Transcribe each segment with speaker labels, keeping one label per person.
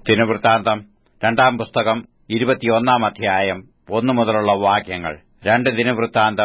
Speaker 1: ദിനവൃത്താന്തം 2 പുസ്തകം 21 അധ്യായം 1 മുതലുള്ള വാക്യങ്ങൾ. 2 ദിനവൃത്താന്തം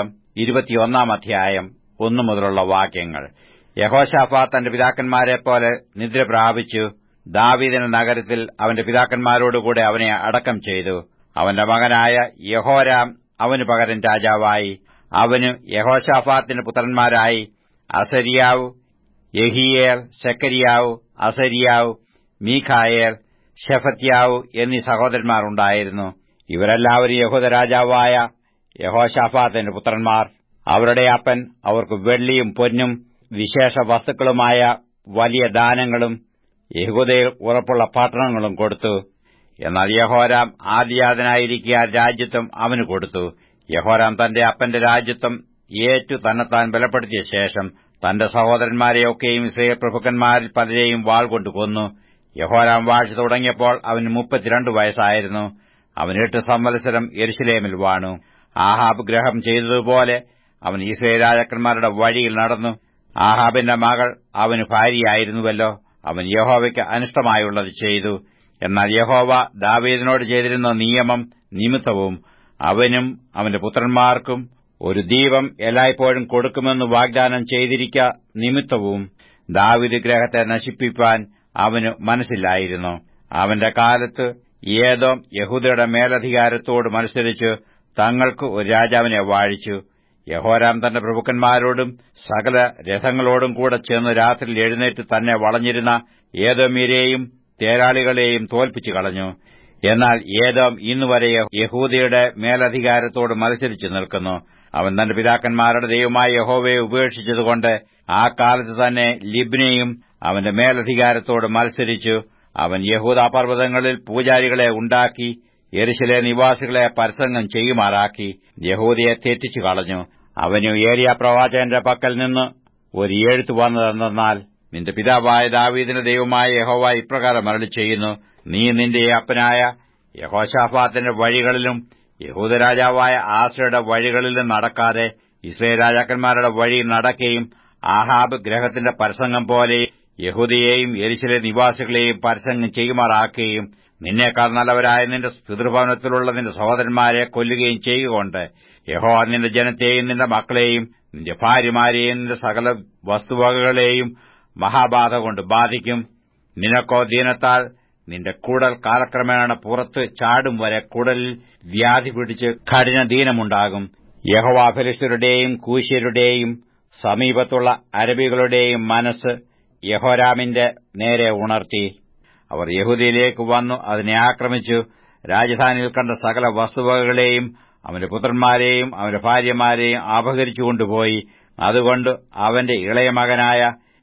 Speaker 1: 21 അധ്യായം 1 മുതലുള്ള വാക്യങ്ങൾ. യഹോശാഫാത്ത് തന്റെ പിതാക്കന്മാരെപ്പോലെ നിദ്ര പ്രാപിച്ചു. ദാവീദിന്റെ നഗരത്തിൽ അവന്റെ പിതാക്കന്മാരോടുകൂടെ അവനെ അടക്കം ചെയ്തു. അവന്റെ മകനായ യെഹോരാം അവന് പകരം രാജാവായി. അവന് യഹോശാഫാത്തിന്റെ പുത്രന്മാരായി അസര്യാവ്, യെഹീയേൽ, സെക്കരിയാവ്, അസര്യാവ്, മീഖായേൽ, ശെഫത്യാവ് എന്നീ സഹോദരന്മാർ ഉണ്ടായിരുന്നു. ഇവരെല്ലാവരും യഹൂദ രാജാവായ യഹോശാഫാത്തിന്റെ പുത്രന്മാർ. അവരുടെ അപ്പൻ അവർക്ക് വെള്ളിയും പൊന്നും വിശേഷ വസ്തുക്കളുമായ വലിയ ദാനങ്ങളും യഹൂദയിൽ ഉറപ്പുള്ള പട്ടണങ്ങളും കൊടുത്തു. എന്നാൽ യഹോരാം ആദ്യജാതനായിരിക്കെ രാജ്യത്വം അവന് കൊടുത്തു. യഹോരാം തന്റെ അപ്പന്റെ രാജ്യത്വം ഏറ്റു തന്നെത്താൻ ബലപ്പെടുത്തിയ ശേഷം തന്റെ സഹോദരന്മാരെയൊക്കെയും ഇസ്രായേൽ പ്രഭുക്കന്മാരിൽ പലരെയും വാൾകൊണ്ട് കൊന്നു. യഹോരാം വാഴ്ച തുടങ്ങിയപ്പോൾ അവന് 32 വയസ്സായിരുന്നു. അവൻ 8 സംവത്സരം യെരൂശലേമിൽ വാണു. ആഹാബ് ഗ്രഹം ചെയ്തതുപോലെ അവൻ ഇസ്രായേൽ രാജാക്കന്മാരുടെ വഴിയിൽ നടന്നു. ആഹാബിന്റെ മകൾ അവന് ഭാര്യയായിരുന്നുവല്ലോ. അവൻ യഹോവയ്ക്ക് അനിഷ്ടമായുള്ളത് ചെയ്തു. എന്നാൽ യഹോവ ദാവീദിനോട് ചെയ്തിരുന്ന നിയമം നിമിത്തവും അവനും അവന്റെ പുത്രന്മാർക്കും ഒരു ദീപം എല്ലായ്പ്പോഴും കൊടുക്കുമെന്ന് വാഗ്ദാനം ചെയ്തിരിക്ക നിമിത്തവും ദാവീദ് ഗ്രഹത്തെ നശിപ്പിപ്പാൻ അവന് മനസ്സില്ലായിരുന്നു. അവന്റെ കാലത്ത് ഏദോം യഹൂദയുടെ മേലധികാരത്തോട് മത്സരിച്ച് തങ്ങൾക്ക് ഒരു രാജാവിനെ വാഴിച്ചു. യഹോരാം തന്റെ പ്രഭുക്കന്മാരോടും സകല രഥങ്ങളോടും കൂടെ ചെന്ന് രാത്രിയിൽ എഴുന്നേറ്റ് തന്നെ വളഞ്ഞിരുന്ന ഏദോമ്യരെയും തേരാളികളെയും തോൽപ്പിച്ചു കളഞ്ഞു. എന്നാൽ ഏദോം ഇന്നുവരെ യഹൂദയുടെ മേലധികാരത്തോട് മത്സരിച്ചു നിൽക്കുന്നു. അവൻ തന്റെ പിതാക്കന്മാരുടെ ദൈവമായ യഹോവയെ ഉപേക്ഷിച്ചതുകൊണ്ട് ആ കാലത്ത് തന്നെ ലിബ്നയും അവന്റെ മേലധികാരത്തോട് മത്സരിച്ചു. അവൻ യഹൂദ പർവ്വതങ്ങളിൽ പൂജാരികളെ ഉണ്ടാക്കി യെരൂശലേം നിവാസികളെ പരസംഗം ചെയ്യുമാറാക്കി യഹൂദയെ തെറ്റിച്ചു കളഞ്ഞു. അവന് ഏലിയാ പ്രവാചകന്റെ പക്കൽ നിന്ന് ഒരു എഴുത്ത് വന്നതെന്നാൽ, നിന്റെ പിതാവായ ദാവീദിന്റെ ദൈവമായ യഹോവ ഇപ്രകാരം അരുളിച്ചെയ്യുന്നു, നീ നിന്റെ അപ്പനായ യഹോശാഫാത്തിന്റെ വഴികളിലും യഹൂദരാജാവായ ആസയുടെ വഴികളിലും നടക്കാതെ ഇസ്രായേൽ രാജാക്കന്മാരുടെ വഴിയിൽ നടക്കുകയും ആഹാബ് ഗ്രഹത്തിന്റെ പരസംഗം പോലെ യഹൂദയെയും യെരൂശലേം നിവാസികളെയും പരസംഗം ചെയ്യുമാറാക്കുകയും നിന്നേക്കാൾ നല്ലവരായ നിന്റെ പിതൃഭവനത്തിലുള്ള നിന്റെ സഹോദരന്മാരെ കൊല്ലുകയും ചെയ്യുകൊണ്ട് യഹോവ നിന്റെ ജനത്തെയും നിന്റെ മക്കളെയും നിന്റെ ഭാര്യമാരെയും നിന്റെ സകല വസ്തുവകകളെയും മഹാബാധ കൊണ്ട് ബാധിക്കും. നിനക്കോ ദീനത്താൽ നിന്റെ കുടൽ കാലക്രമേണ പുറത്ത് ചാടും വരെ കുടലിൽ വ്യാധി പിടിച്ച് കഠിന ദീനമുണ്ടാകും. യഹോവ ഫെലിസ്ത്യരുടെയും കൂശ്യരുടെയും സമീപത്തുള്ള അരബികളുടെയും മനസ്സ് യഹോരാമിന്റെ നേരെ ഉണർത്തി. അവർ യഹൂദയിലേക്ക് വന്നു അതിനെ ആക്രമിച്ചു. രാജധാനിയിൽ കണ്ട സകല വസ്തുവകകളെയും അവന്റെ പുത്രന്മാരെയും അവന്റെ ഭാര്യമാരെയും അപഹരിച്ചുകൊണ്ടുപോയി. അതുകൊണ്ട് അവന്റെ ഇളയ മകനായ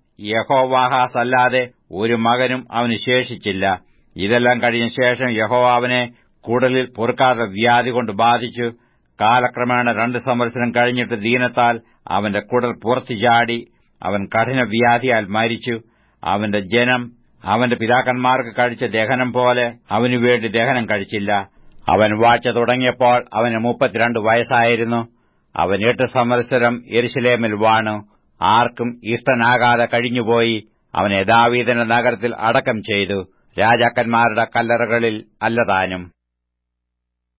Speaker 1: യഹോവാഹാസ് അല്ലാതെ ഒരു മകനും അവന് ശേഷിച്ചില്ല. ഇതെല്ലാം കഴിഞ്ഞ ശേഷം യഹോവ അവനെ കുടലിൽ പൊറുക്കാത്ത വ്യാധി കൊണ്ട് ബാധിച്ചു. കാലക്രമേണ 2 സംവത്സരം കഴിഞ്ഞിട്ട് ദീനത്താൽ അവന്റെ കുടൽ പുറത്തു ചാടി അവൻ കഠിന വ്യാധിയാൽ മരിച്ചു. അവന്റെ ജനം അവന്റെ പിതാക്കന്മാർക്ക് കഴിച്ച ദഹനം പോലെ അവനുവേണ്ടി ദഹനം കഴിച്ചില്ല. അവൻ വാഴ്ച തുടങ്ങിയപ്പോൾ അവന് 32 വയസ്സായിരുന്നു. അവൻ 8 സംവത്സരം യെരൂശലേമിൽ വാണു. ആർക്കും ഇഷ്ടനാകാതെ കഴിഞ്ഞുപോയി. അവനെ ദാവീദിന്റെ നഗരത്തിൽ അടക്കം ചെയ്തു, രാജാക്കന്മാരുടെ കല്ലറകളിൽ അല്ലതാനും.